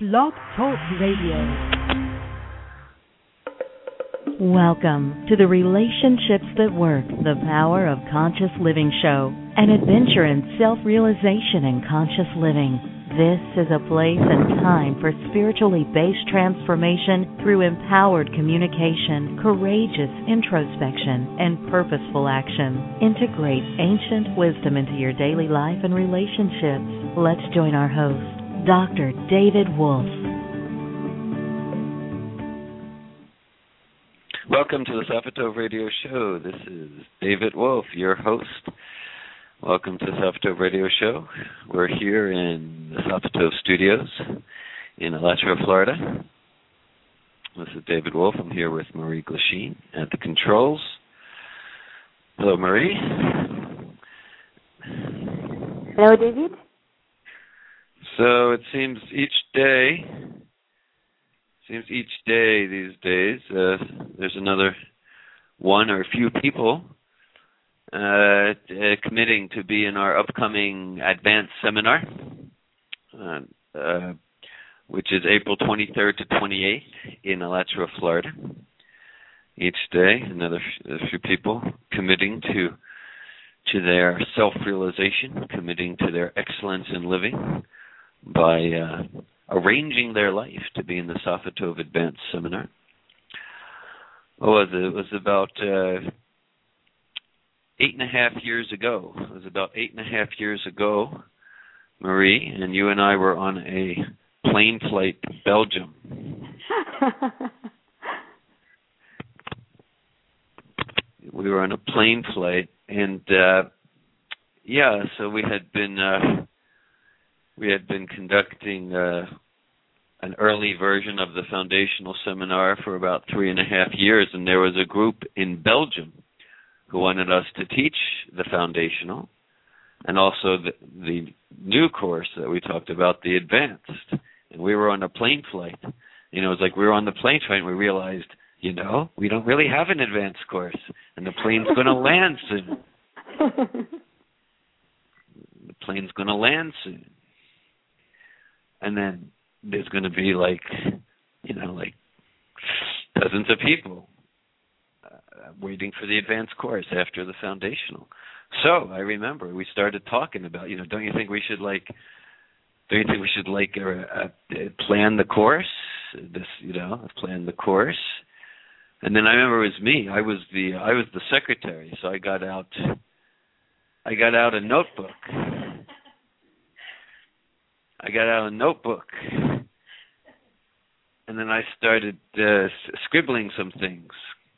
Blog Talk Radio. Welcome to the Relationships That Work, the Power of Conscious Living show, an adventure in self-realization and conscious living. This is a place and time for spiritually based transformation through empowered communication, courageous introspection, and purposeful action. Integrate ancient wisdom into your daily life and relationships. Let's join our host, Dr. David Wolfe. Welcome to the Sophatov Radio Show. This is David Wolfe, your host. Welcome to the Sophatov Radio Show. We're here in the Sophatov Studios in Alachua, Florida. This is David Wolfe. I'm here with Marie Glasheen at the controls. Hello, Marie. Hello, David. So it seems each day these days, there's another one or a few people committing to be in our upcoming advanced seminar, which is April 23rd to 28th in Alachua, Florida. Each day, a few people committing to their self-realization, committing to their excellence in living by arranging their life to be in the Sophatov Advanced Seminar. It was about 8.5 years ago. It was about 8.5 years ago, Marie, and you and I were on a plane flight to Belgium. We were on a plane flight, and so we had been conducting an early version of the foundational seminar for about 3.5 years, and there was a group in Belgium who wanted us to teach the foundational and also the new course that we talked about, the advanced. And we were on a plane flight. It was like we were on the plane flight and we realized, we don't really have an advanced course, and the plane's going to land soon. The plane's going to land soon. And then there's going to be like dozens of people waiting for the advanced course after the foundational. So I remember we started talking about, don't you think we should plan the course? Plan the course. And then I remember it was me. I was the secretary, so I got out a notebook. And then I started scribbling some things.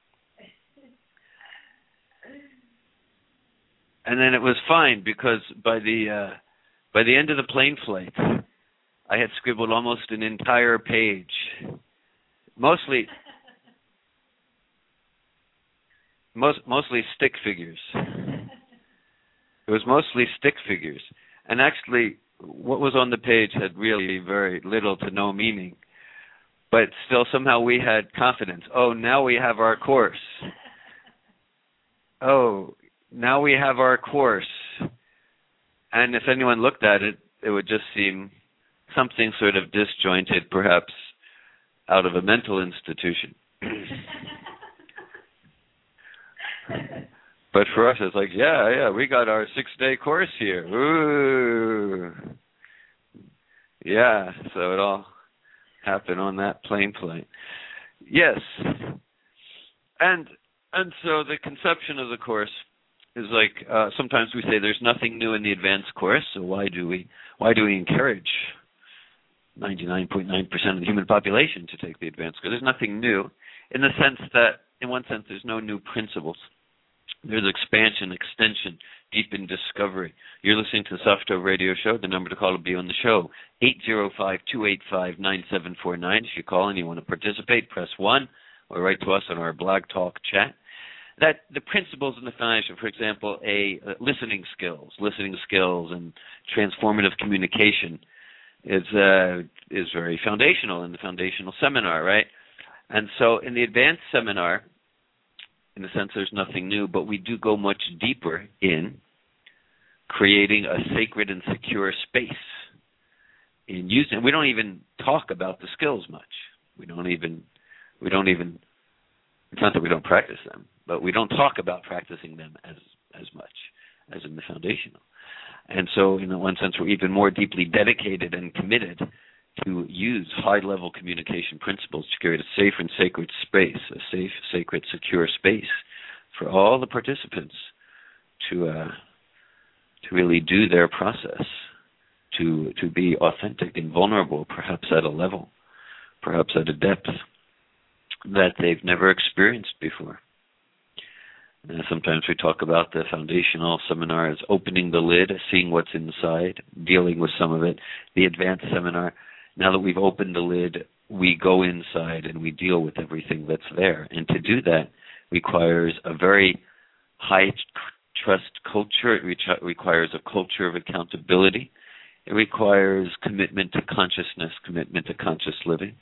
And then it was fine because by the end of the plane flight, I had scribbled almost an entire page, mostly stick figures. It was mostly stick figures, and actually, what was on the page had really very little to no meaning. But still, somehow we had confidence. Oh, now we have our course. Oh, now we have our course. And if anyone looked at it, it would just seem something sort of disjointed, perhaps out of a mental institution. But for us, it's like, we got our 6-day course here. Ooh. Yeah, so it all happened on that plane flight. Yes. And so the conception of the course is like, sometimes we say there's nothing new in the advanced course, so why do we encourage 99.9% of the human population to take the advanced course? There's nothing new in the sense that, in one sense, there's no new principles. There's expansion, extension, deepened discovery. You're listening to the Sophatov Radio Show. The number to call will be on the show, 805-285-9749. If you call and you want to participate, press 1 or write to us on our Blog Talk chat. That the principles in the foundation, for example, listening skills and transformative communication is very foundational in the foundational seminar, right? And so in the advanced seminar, in a sense, there's nothing new, but we do go much deeper in creating a sacred and secure space in using. We don't even talk about the skills much. We don't even. It's not that we don't practice them, but we don't talk about practicing them as much as in the foundational. And so, in one sense, we're even more deeply dedicated and committed to use high-level communication principles to create a safe and sacred space, a safe, sacred, secure space for all the participants to really do their process, to be authentic and vulnerable, perhaps at a level, perhaps at a depth that they've never experienced before. And sometimes we talk about the foundational seminar as opening the lid, seeing what's inside, dealing with some of it. The advanced seminar, now that we've opened the lid, we go inside and we deal with everything that's there. And to do that requires a very high trust culture. It requires a culture of accountability. It requires commitment to consciousness, commitment to conscious living.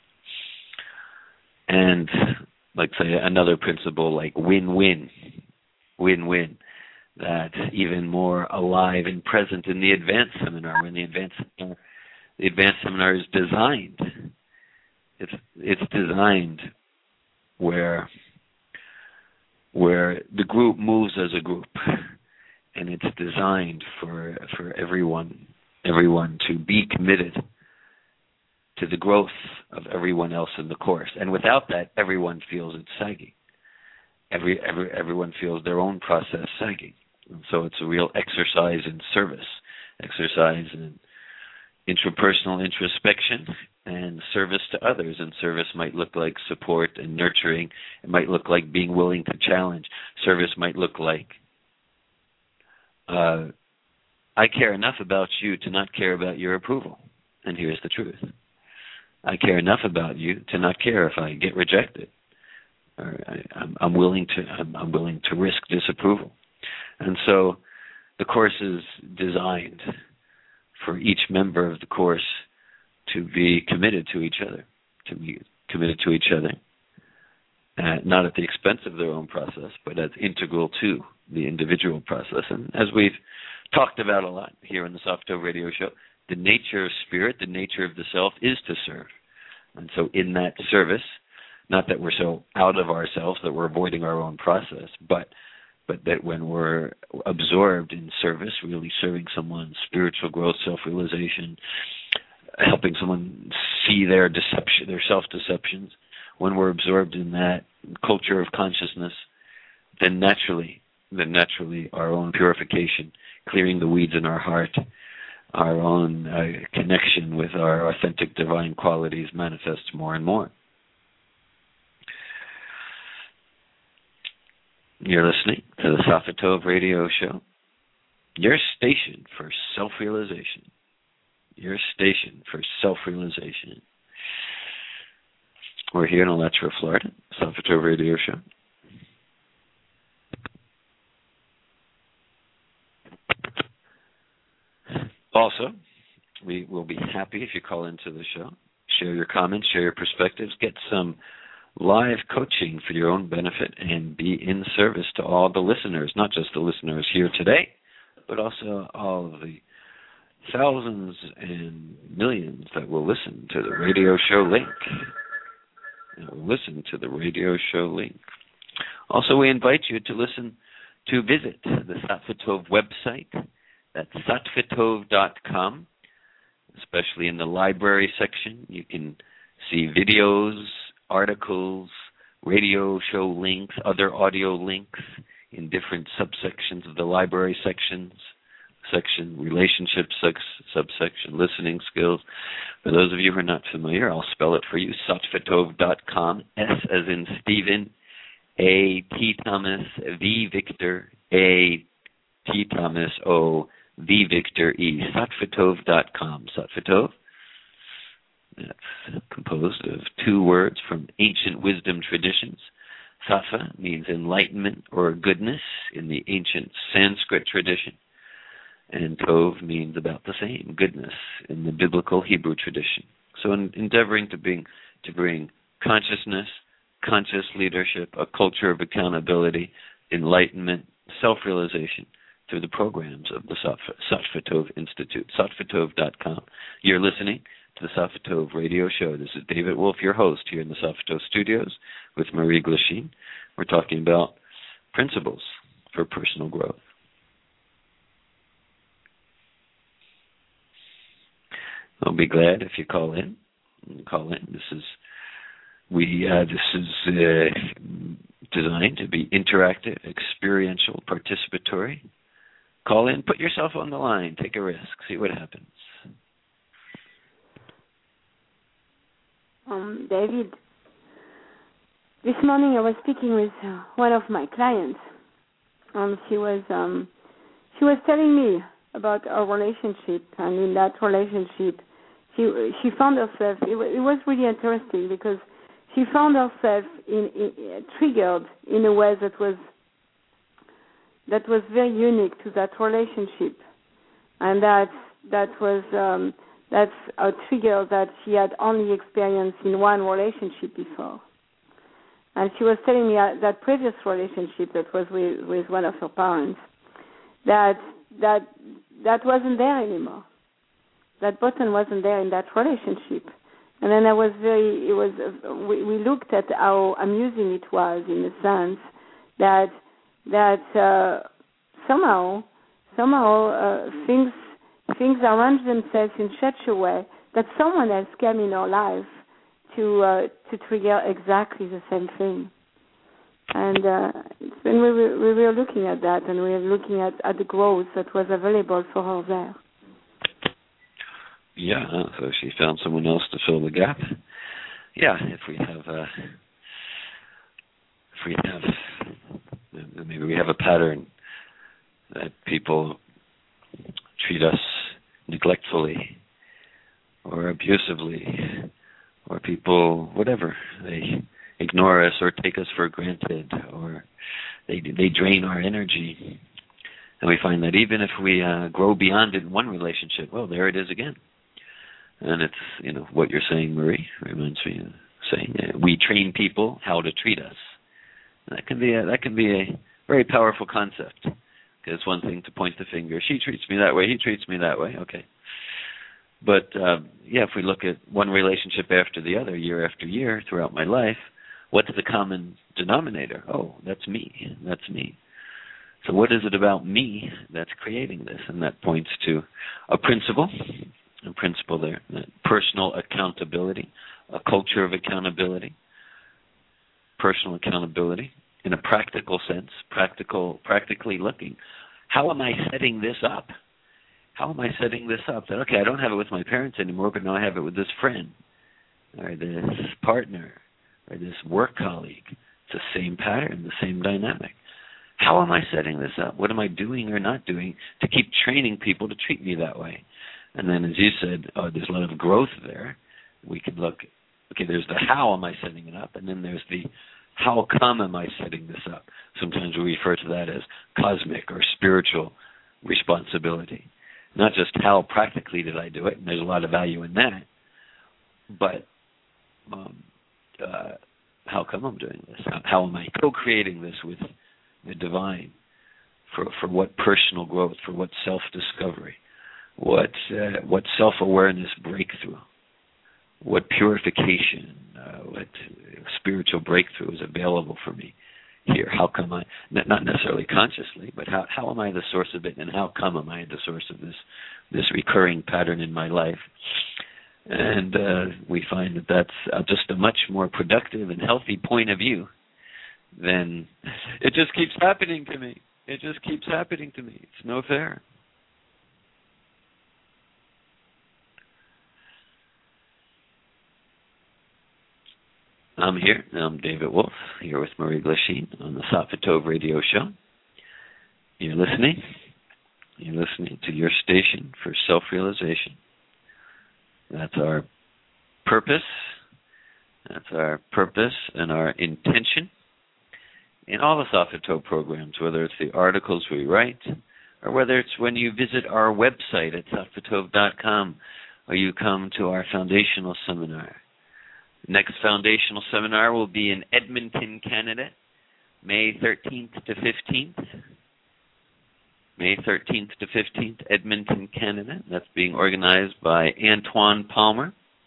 And, like, say, another principle like win-win, that's even more alive and present in the advanced seminar. When the advanced seminar is designed, it's designed where the group moves as a group, and it's designed for everyone to be committed to the growth of everyone else in the course. And without that, everyone feels it's sagging. Everyone feels their own process sagging. And so it's a real exercise in service, exercise in intrapersonal introspection and service to others. And service might look like support and nurturing. It might look like being willing to challenge. Service might look like, I care enough about you to not care about your approval. And here's the truth. I care enough about you to not care if I get rejected. Or I'm willing to risk disapproval. And so the course is designed for each member of the course to be committed to each other, not at the expense of their own process, but as integral to the individual process. And as we've talked about a lot here on the Soft Tov Radio Show, the nature of spirit, the nature of the self is to serve. And so in that service, not that we're so out of ourselves that we're avoiding our own process, but that when we're absorbed in service, really serving someone's spiritual growth, self-realization, helping someone see their deception, their self-deceptions, when we're absorbed in that culture of consciousness, then naturally our own purification, clearing the weeds in our heart, our own connection with our authentic divine qualities manifests more and more. You're listening to the Sof Tov Radio Show, your station for self-realization. Your station for self-realization. We're here in Alachua, Florida, Sof Tov Radio Show. Also, we will be happy if you call into the show, share your comments, share your perspectives, get some live coaching for your own benefit, and be in service to all the listeners, not just the listeners here today, but also all of the thousands and millions that will listen to the radio show link. Also, we invite you to visit the Sattva Tov website. That's sattvatov.com. Especially in the library section, you can see videos, articles, radio show links, other audio links in different subsections of the library section, relationship subsection, listening skills. For those of you who are not familiar, I'll spell it for you, sattvatov.com, S as in Stephen, A, T Thomas, V Victor, A, T Thomas, O, V Victor, E, sattvatov.com. Sattvatov, that's composed of two words from ancient wisdom traditions. Sattva means enlightenment or goodness in the ancient Sanskrit tradition. And Tov means about the same, goodness, in the biblical Hebrew tradition. So in endeavoring to bring consciousness, conscious leadership, a culture of accountability, enlightenment, self-realization through the programs of the Sattva Tov Institute, sattvatov.com. You're listening to the Safetov Radio Show. This is David Wolf, your host here in the Safetov Studios with Marie Glasheen. We're talking about principles for personal growth. I'll be glad if you call in. This is designed to be interactive, experiential, participatory. Call in, put yourself on the line, take a risk, see what happens. David, this morning I was speaking with one of my clients. She was telling me about our relationship, and in that relationship, she found herself. It was really interesting because she found herself triggered in a way that was very unique to that relationship, and that's a trigger that she had only experienced in one relationship before. And she was telling me that previous relationship that was with one of her parents, that wasn't there anymore. That button wasn't there in that relationship. And then we looked at how amusing it was, in the sense that somehow things arrange themselves in such a way that someone else came in our life to trigger exactly the same thing. And we were looking at that, and we were looking at the growth that was available for her there. Yeah, so she found someone else to fill the gap. Yeah, maybe we have a pattern that people treat us neglectfully or abusively, or people, whatever, they ignore us or take us for granted, or they drain our energy. And we find that even if we grow beyond it in one relationship, well, there it is again. And it's, what you're saying, Marie, reminds me of saying we train people how to treat us. And that can be a very powerful concept. Because it's one thing to point the finger. She treats me that way. He treats me that way. Okay. But if we look at one relationship after the other, year after year, throughout my life, what's the common denominator? Oh, that's me. That's me. So what is it about me that's creating this? And that points to a principle there, personal accountability, a culture of accountability, personal accountability in a practical sense, practically looking. How am I setting this up? That, okay, I don't have it with my parents anymore, but now I have it with this friend, or this partner, or this work colleague. It's the same pattern, the same dynamic. How am I setting this up? What am I doing or not doing to keep training people to treat me that way? And then, as you said, there's a lot of growth there. We could look, okay, there's the how am I setting it up, and then there's the how come am I setting this up? Sometimes we refer to that as cosmic or spiritual responsibility. Not just how practically did I do it, and there's a lot of value in that, but how come I'm doing this? How am I co-creating this with the divine for what personal growth, for what self-discovery, what self-awareness breakthrough, what purification, what spiritual breakthrough is available for me here? How come I, not necessarily consciously, but how am I the source of it, and how come am I the source of this recurring pattern in my life? And we find that that's just a much more productive and healthy point of view than it just keeps happening to me. It just keeps happening to me. It's no fair. I'm here. I'm David Wolf, here with Marie Glasheen on the Safetov Radio Show. You're listening to your station for self-realization. That's our purpose. That's our purpose and our intention in all the Safetov programs, whether it's the articles we write or whether it's when you visit our website at safetov.com or you come to our foundational seminar. Next foundational seminar will be in Edmonton, Canada, May 13th to 15th. May 13th to 15th, Edmonton, Canada. That's being organized by Antoine Palmer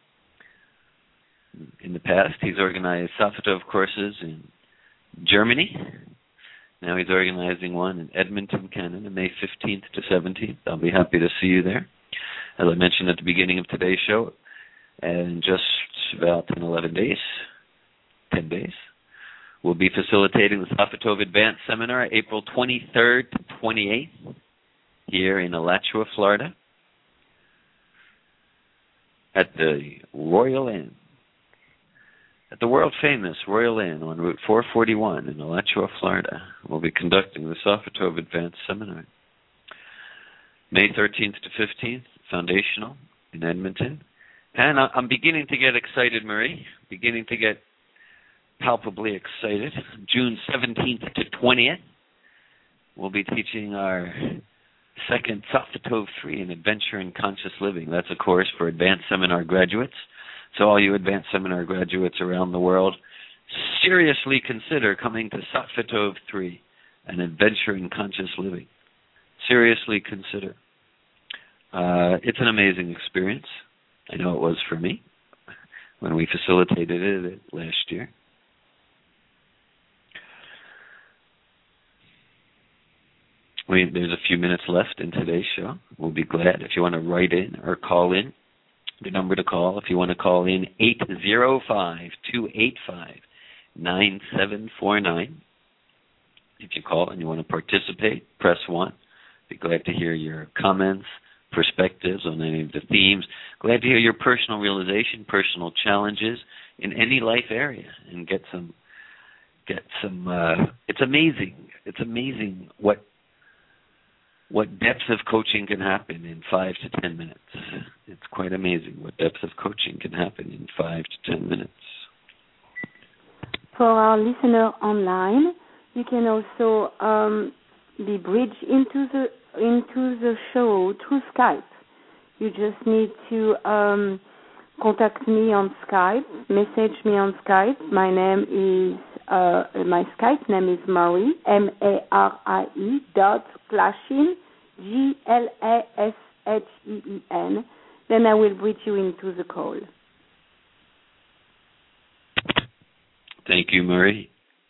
In the past, he's organized Safetov courses in Germany. Now he's organizing one in Edmonton, Canada, May 15th to 17th. I'll be happy to see you there. As I mentioned at the beginning of today's show, in just about 10 days, we'll be facilitating the Safetov Advanced Seminar April 23rd to 28th here in Alachua, Florida, at the Royal Inn, at the world-famous Royal Inn on Route 441 in Alachua, Florida. We'll be conducting the Safetov Advanced Seminar. May 13th to 15th, Foundational in Edmonton. And I'm beginning to get excited, Marie, beginning to get palpably excited. June 17th to 20th, we'll be teaching our second Safetov 3 in Adventure in Conscious Living. That's a course for advanced seminar graduates. So all you advanced seminar graduates around the world, seriously consider coming to Safetov 3, an Adventure in Conscious Living. Seriously consider. It's an amazing experience. I know it was for me when we facilitated it last year. There's a few minutes left in today's show. We'll be glad if you want to write in or call in. The number to call, if you want to call in, 805-285-9749. If you call and you want to participate, press 1. Be glad to hear your comments, perspectives on any of the themes. Glad to hear your personal realization, personal challenges in any life area, and get some. It's amazing. It's amazing what depth of coaching can happen in 5 to 10 minutes. It's quite amazing what depth of coaching can happen in 5 to 10 minutes. For our listener online, you can also be bridged into the show through Skype. You just need to contact me on Skype, message me on Skype. My Skype name is Marie, Marie.Glasheen, Glasheen. Then I will bridge you into the call. Thank you, Marie.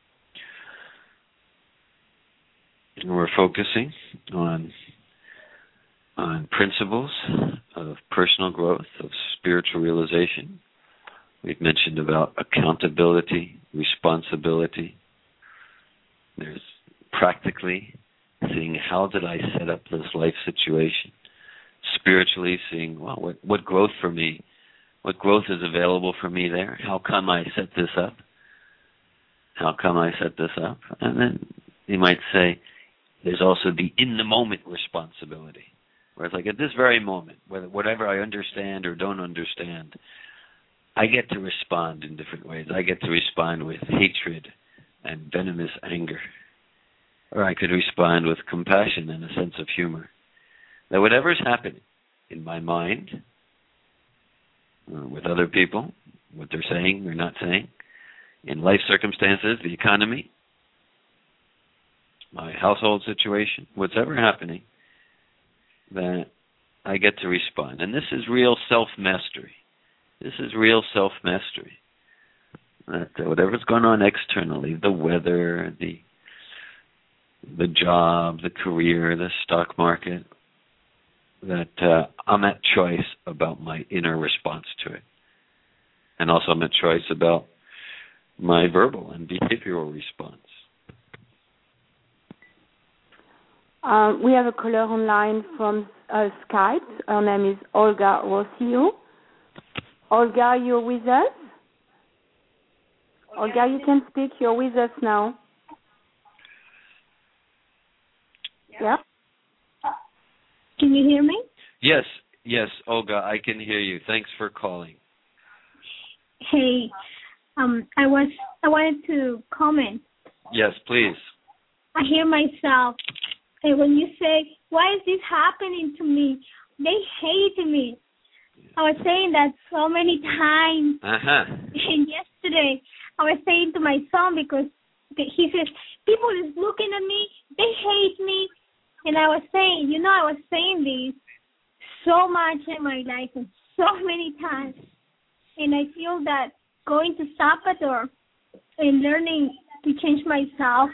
And we're focusing on principles of personal growth, of spiritual realization. We've mentioned about accountability, responsibility. There's practically seeing how did I set up this life situation. Spiritually seeing, well, what growth for me, what growth is available for me there. How come I set this up? How come I set this up? And then you might say, there's also the in-the-moment responsibility. Where it's like at this very moment, whatever I understand or don't understand, I get to respond in different ways. I get to respond with hatred and venomous anger. Or I could respond with compassion and a sense of humor. That whatever's happening in my mind, with other people, what they're saying or not saying, in life circumstances, the economy, my household situation, whatever happening, that I get to respond. And this is real self-mastery. This is real self-mastery. That whatever's going on externally, the weather, the job, the career, the stock market, that I'm at choice about my inner response to it. And also I'm at choice about my verbal and behavioral response. We have a caller online from Skype. Her name is Olga Rossio. Olga, you're with us? Olga, you can speak. You're with us now. Yeah? Can you hear me? Yes, Olga, I can hear you. Thanks for calling. Hey, I wanted to comment. Yes, please. I hear myself. And when you say, why is this happening to me? They hate me. I was saying that so many times. And yesterday, I was saying to my son, because he says, people is looking at me, they hate me. And I was saying, I was saying this so much in my life and so many times. And I feel that going to Salvador and learning to change myself,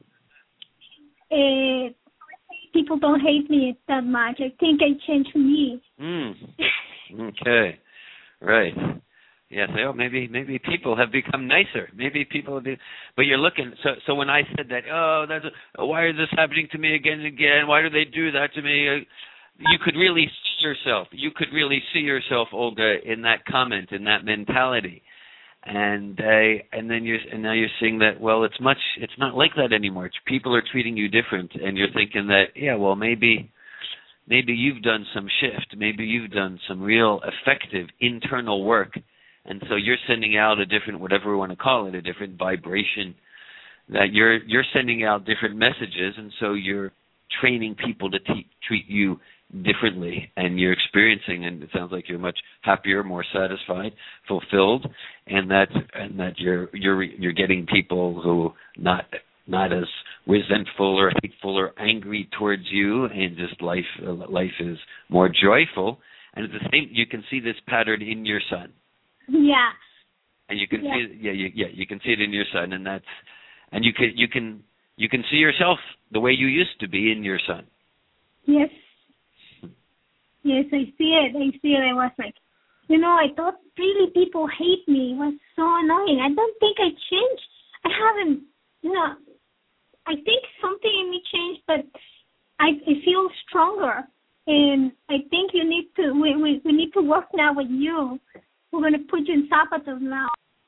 people don't hate me that much. I think I changed me. Okay. Right. Yes. Oh, maybe people have become nicer. Maybe people do. But you're looking. So when I said that, why is this happening to me again and again? Why do they do that to me? You could really see yourself. You could really see yourself, Olga, in that comment, in that mentality. And now you're seeing that, well, it's not like that anymore. People are treating you different, and you're thinking that, well, maybe you've done some shift, maybe you've done some real effective internal work, and so you're sending out a different, whatever we want to call it, a different vibration, that you're sending out different messages, and so you're training people to treat you differently, and you're experiencing, and it sounds like you're much happier, more satisfied, fulfilled, and that you're getting people who not as resentful or hateful or angry towards you, and just life is more joyful. And at the same, you can see this pattern in your son. Yeah. And you can see you can see it in your son, and you can see yourself the way you used to be in your son. Yes. Yes, I see it. I was like, I thought really people hate me. It was so annoying. I don't think I changed. I haven't, I think something in me changed, but I feel stronger. And I think we need to work now with you. We're going to put you in Salvador now.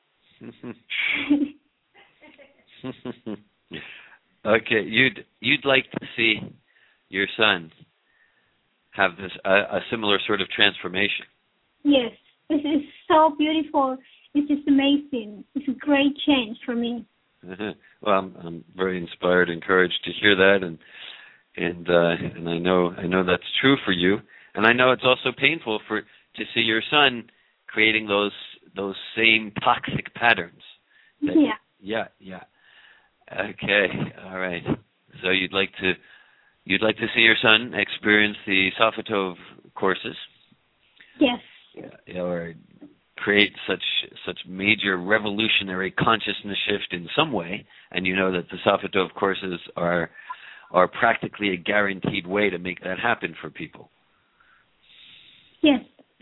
Okay, you'd like to see your son have this a similar sort of transformation. Yes, this is so beautiful. It's just amazing. It's a great change for me. Well, I'm very inspired, encouraged to hear that, and I know that's true for you, and I know it's also painful to see your son creating those same toxic patterns. Yeah. Okay, all right. So you'd like to see your son experience the Safatov courses? Yes. Yeah, or create such major revolutionary consciousness shift in some way, and you know that the Safatov courses are practically a guaranteed way to make that happen for people. Yes.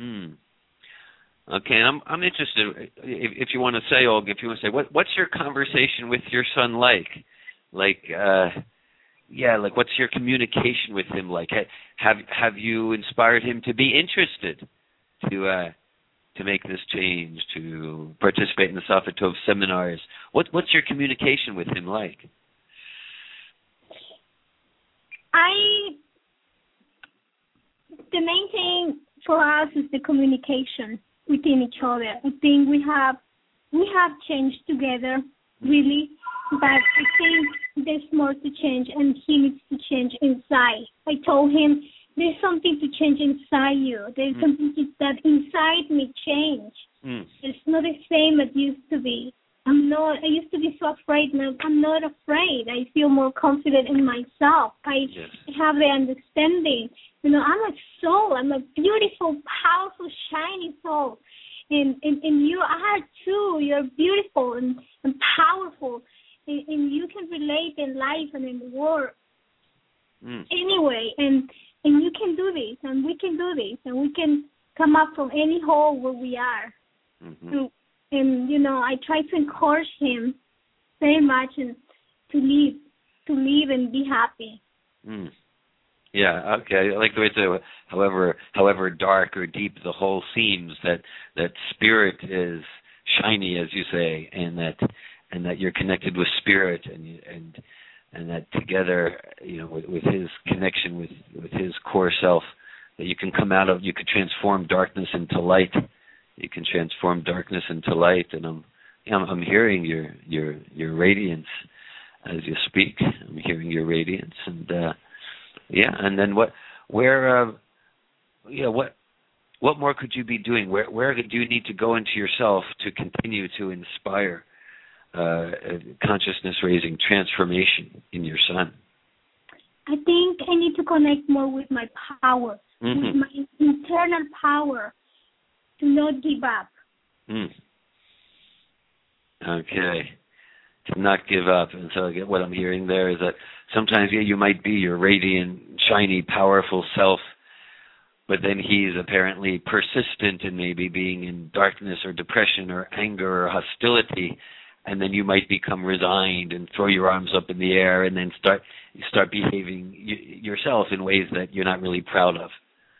Okay, and I'm interested, if you want to say, Olga, what's your conversation with your son like? Like what's your communication with him like? Have you inspired him to be interested to make this change, to participate in the Safatov seminars? What's your communication with him like? The main thing for us is the communication within each other. I think we have changed together, really, but I think there's more to change, and he needs to change inside. I told him, there's something to change inside you. There's something that inside me change. It's not the same as it used to be. I used to be so afraid. Now I'm not afraid. I feel more confident in myself. I have the understanding. I'm a soul. I'm a beautiful, powerful, shiny soul. And you are too. You're beautiful and powerful. And you can relate in life and in the world. Anyway, and you can do this, and we can do this, and we can come up from any hole where we are. And I try to encourage him very much and to live and be happy. Yeah, okay. I like the way you say, however dark or deep the hole seems, that spirit is shiny, as you say, and that you're connected with spirit, and that together, with his connection with his core self, that you can come out of, you could transform darkness into light. You can transform darkness into light, and I'm hearing your radiance as you speak. I'm hearing your radiance, and and then what more could you be doing? Where do you need to go into yourself to continue to inspire consciousness raising transformation in your son? I think I need to connect more with my power, with my internal power, to not give up. Okay. To not give up. And so what I'm hearing there is that sometimes you might be your radiant, shiny, powerful self, but then he's apparently persistent in maybe being in darkness or depression or anger or hostility, and then you might become resigned and throw your arms up in the air and then start behaving yourself in ways that you're not really proud of.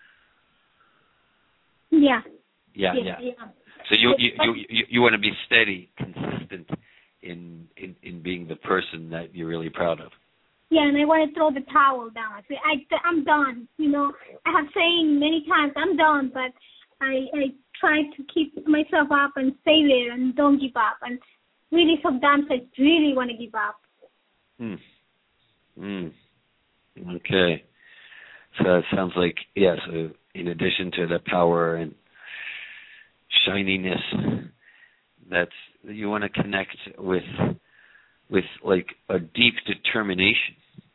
Yeah. Yeah. So you want to be steady, consistent in being the person that you're really proud of. Yeah, and I want to throw the towel down. I say, I'm done. I have saying many times, I'm done, but I try to keep myself up and stay there and don't give up. And really, sometimes I really want to give up. Okay. So it sounds like, so in addition to the power and shininess, that's you want to connect with like a deep determination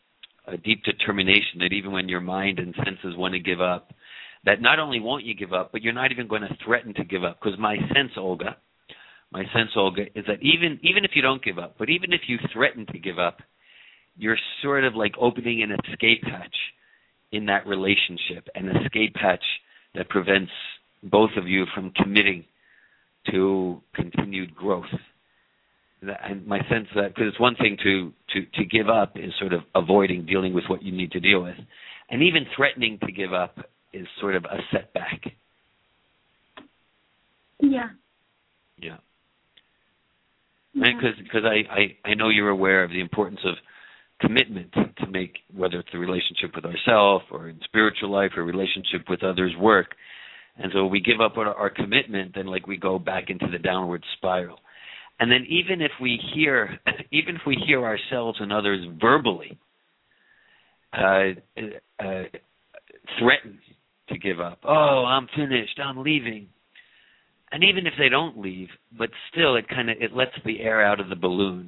that even when your mind and senses want to give up, that not only won't you give up, but you're not even going to threaten to give up. Because my sense, Olga, is that even if you don't give up, but even if you threaten to give up, you're sort of like opening an escape hatch in that relationship, an escape hatch that prevents both of you from committing to continued growth. And my sense that, because it's one thing to give up is sort of avoiding dealing with what you need to deal with, and even threatening to give up is sort of a setback. Yeah. Because I know you're aware of the importance of commitment to make, whether it's the relationship with ourselves or in spiritual life or relationship with others work. And so we give up our commitment, then like we go back into the downward spiral. And then even if we hear ourselves and others verbally threaten to give up, I'm finished, I'm leaving. And even if they don't leave, but still it lets the air out of the balloon.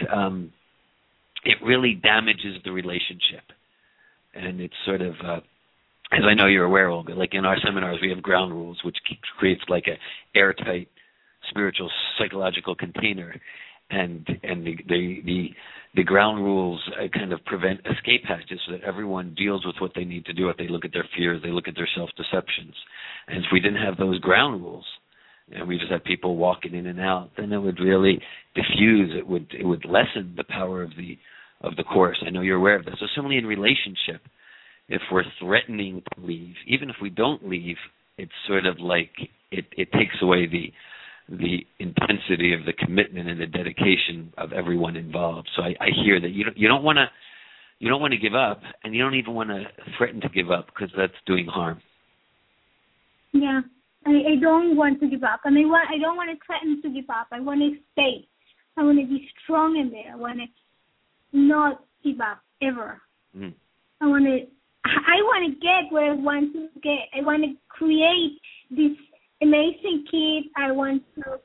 It really damages the relationship. And it's sort of, as I know you're aware, Olga, like in our seminars we have ground rules, which creates like a airtight spiritual psychological container, and the ground rules kind of prevent escape hatches so that everyone deals with what they need to do. If they look at their fears, they look at their self-deceptions. And if we didn't have those ground rules, and we just had people walking in and out, then it would really diffuse. It would lessen the power of the course. I know you're aware of this. So similarly in relationship, if we're threatening to leave, even if we don't leave, it's sort of like it takes away the intensity of the commitment and the dedication of everyone involved. So I hear that you don't want to give up, and you don't even want to threaten to give up, because that's doing harm. Yeah. I don't want to give up, and I don't want to threaten to give up. I want to stay. I want to be strong in there. I want to not give up ever. Mm. I want to get where I want to get. I want to create this amazing kid. I want to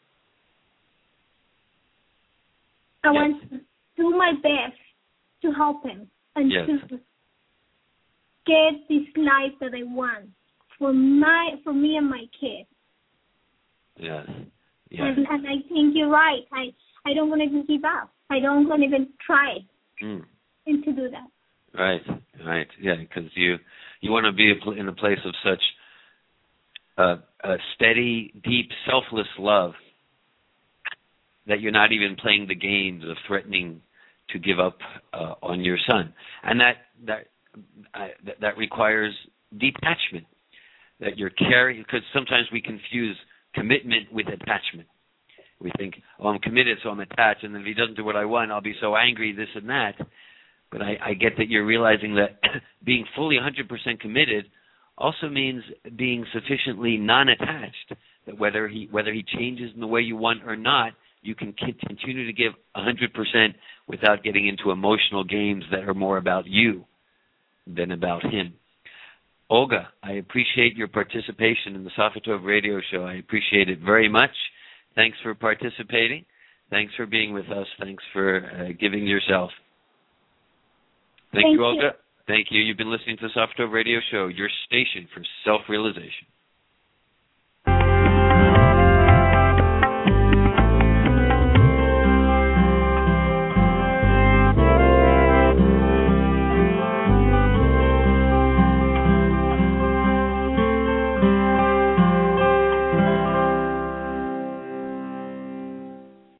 do my best to help him and to get this life that I want for me and my kid. Yes. And I think you're right. I don't want to give up. I don't want to even try and to do that. Right. Yeah, because you want to be in a place of such a steady, deep, selfless love that you're not even playing the games of threatening to give up on your son, and that requires detachment. That you're carrying, because sometimes we confuse commitment with attachment. We think, I'm committed, so I'm attached, and if he doesn't do what I want, I'll be so angry, this and that. But I get that you're realizing that being fully 100% committed also means being sufficiently non-attached, that whether he changes in the way you want or not, you can continue to give 100% without getting into emotional games that are more about you than about him. Olga, I appreciate your participation in the Sofatov radio show. I appreciate it very much. Thanks for participating. Thanks for being with us. Thanks for giving yourself. Thank you, Olga. Thank you. You've been listening to the Sofatov radio show, your station for self-realization.